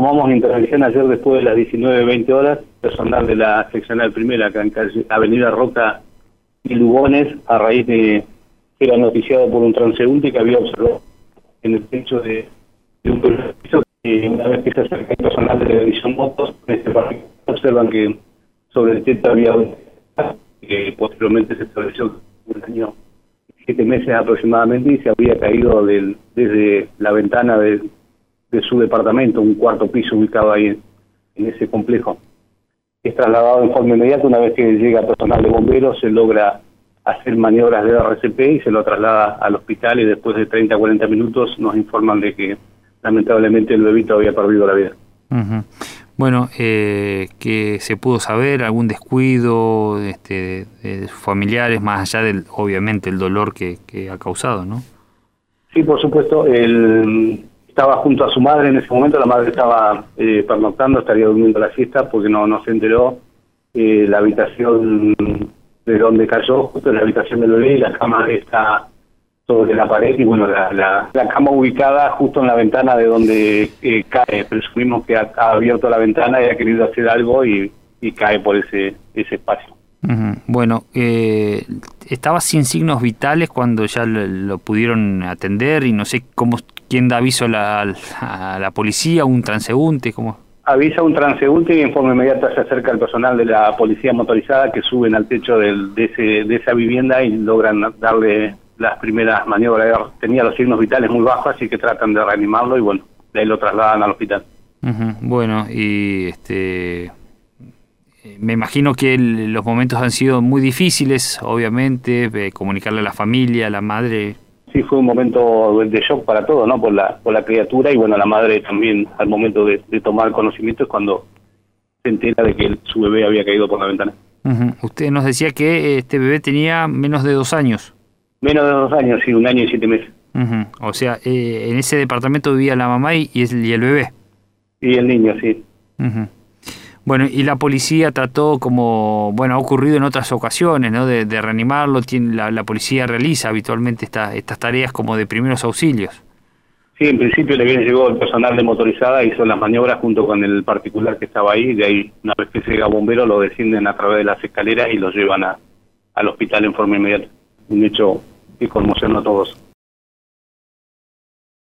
Tomamos intervención ayer después de las 19:20 horas, personal de la seccional primera, acá en Avenida Roca y Lugones, a raíz de que era noticiado por un transeúnte que había observado en el techo de un piso, que una vez que se acerca el personal de la división motos, en este parque observan que sobre el techo había un que posteriormente se estableció un año, 7 meses aproximadamente, y se había caído desde la ventana de su departamento, un cuarto piso ubicado ahí en ese complejo. Es trasladado en forma inmediata. Una vez que llega personal de bomberos, se logra hacer maniobras de RCP y se lo traslada al hospital, y después de 30 a 40 minutos nos informan de que lamentablemente el bebito había perdido la vida. Uh-huh. Bueno, ¿qué se pudo saber? ¿Algún descuido de sus familiares, más allá del, obviamente, el dolor que ha causado, ¿no? Sí, por supuesto. Estaba junto a su madre en ese momento. La madre estaba pernoctando, estaría durmiendo la siesta porque no se enteró. La habitación de donde cayó, justo en la habitación del bebé, y la cama está sobre la pared, y bueno, la cama ubicada justo en la ventana de donde cae. Presumimos que ha abierto la ventana y ha querido hacer algo y cae por ese espacio. Uh-huh. Bueno, estaba sin signos vitales cuando ya lo pudieron atender, y no sé quién da aviso a la policía, un transeúnte, ¿cómo? Avisa un transeúnte y en forma inmediata se acerca el personal de la policía motorizada, que suben al techo de esa vivienda y logran darle las primeras maniobras. Tenía los signos vitales muy bajos, así que tratan de reanimarlo y bueno, de ahí lo trasladan al hospital. Uh-huh. Bueno, y me imagino que los momentos han sido muy difíciles, obviamente, comunicarle a la familia, a la madre. Sí, fue un momento de shock para todos, ¿no? Por la criatura, y bueno, la madre también, al momento de tomar conocimiento, es cuando se entera de que su bebé había caído por la ventana. Uh-huh. Usted nos decía que este bebé tenía menos de 2 años. Menos de 2 años, sí, 1 año y 7 meses. Uh-huh. O sea, en ese departamento vivía la mamá y el bebé. Y el niño, sí. Uh-huh. Bueno, y la policía trató, como, bueno, ha ocurrido en otras ocasiones, ¿no? De reanimarlo. La policía realiza habitualmente estas tareas como de primeros auxilios. Sí, en principio le bien llegó el personal de motorizada, hizo las maniobras junto con el particular que estaba ahí. De ahí, una vez que llega bombero, lo descienden a través de las escaleras y lo llevan al hospital en forma inmediata. Un hecho que conmocionó a todos.